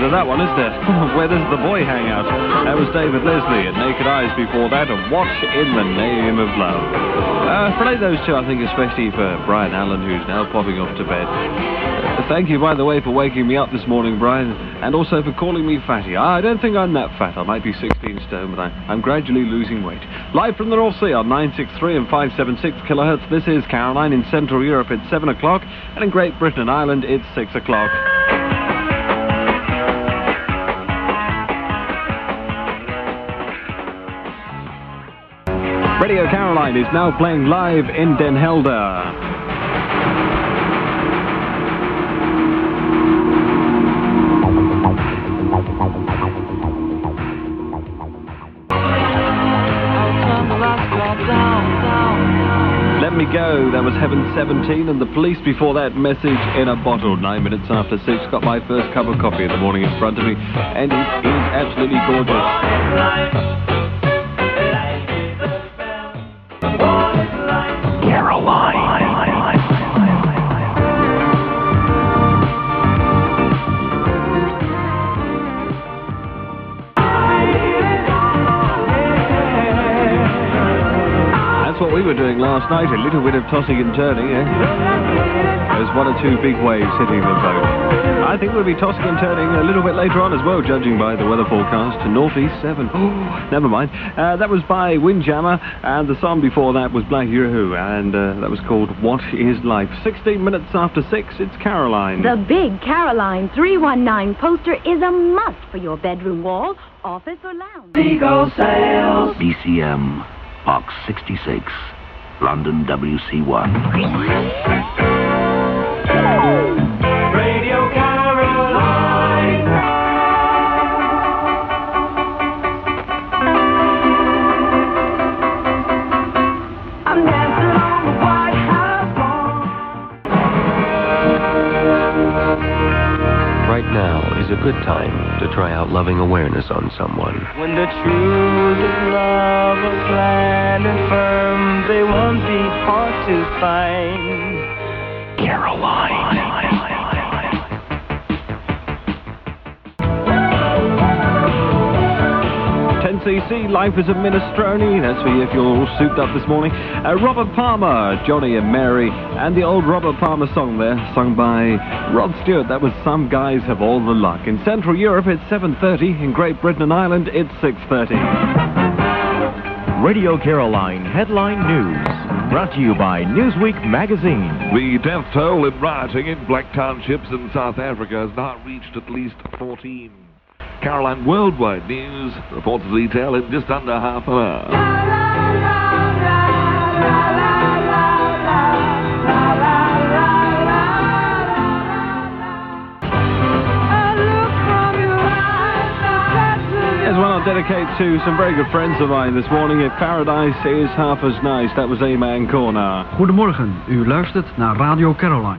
of that one, is there? Where does the boy hang out? That was David Leslie and Naked Eyes before that, and What in the Name of Love. Play those two, I think, especially for Brian Allen, who's now popping off to bed. Thank you, by the way, for waking me up this morning, Brian, and also for calling me fatty. I don't think I'm that fat. I might be 16 stone, but I'm gradually losing weight. Live from the North Sea on 963 and 576 kilohertz, this is Caroline. In Central Europe, it's 7 o'clock, and in Great Britain and Ireland, it's 6 o'clock. Radio Caroline is now playing live in Den Helder. Let Me Go, that was Heaven 17, and The Police before that, Message in a Bottle. 9 minutes after 6, got my first cup of coffee in the morning in front of me, and it is absolutely gorgeous. Caroline. That's what we were doing last night, a little bit of tossing and turning, eh? There's one or two big waves hitting the boat. I think we'll be tossing and turning a little bit later on as well, judging by the weather forecast. Northeast 7. Oh, never mind. That was by Windjammer, and the song before that was Black Yoo-Hoo, and that was called What Is Life? 16 minutes after 6, it's Caroline. The big Caroline 319 poster is a must for your bedroom wall, office, or lounge. Seagull Sales. BCM, Box 66, London WC1. Radio Caroline. I'm dancing on the White House lawn. Right now is a good time to try out loving awareness on someone. When the truth is love is land and firm, they won't be hard to find. Caroline. 10cc, Life is a Minestrone. That's for you if you're all souped up this morning. Robert Palmer, Johnny and Mary, and the old Robert Palmer song there, sung by Rod Stewart. That was Some Guys Have All the Luck. In Central Europe, it's 7:30. In Great Britain and Ireland, it's 6:30. Radio Caroline Headline News, brought to you by Newsweek magazine. The death toll in rioting in black townships in South Africa has now reached at least 14. Caroline Worldwide News reports the detail in just under half an hour. Here's one I'll dedicate to some very good friends of mine this morning. If Paradise is half as nice, that was A-Man Corner. Goedemorgen, u luistert naar Radio Caroline.